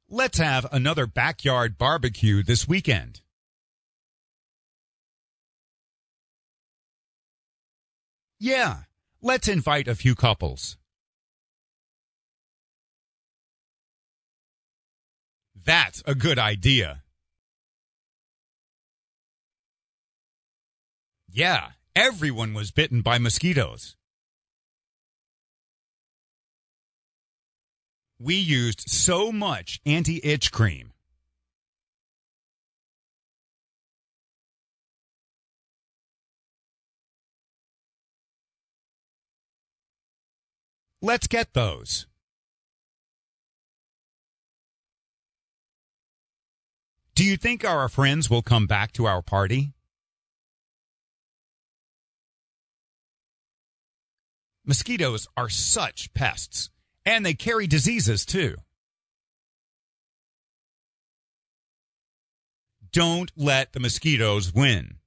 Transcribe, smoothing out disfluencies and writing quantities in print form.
Let's have another backyard barbecue this weekend. Yeah, let's invite a few couples. That's a good idea. Yeah, everyone was bitten by mosquitoes. We used so much anti-itch cream. Let's get those. Do you think our friends will come back to our party? Mosquitoes are such pests, and they carry diseases too. Don't let the mosquitoes win.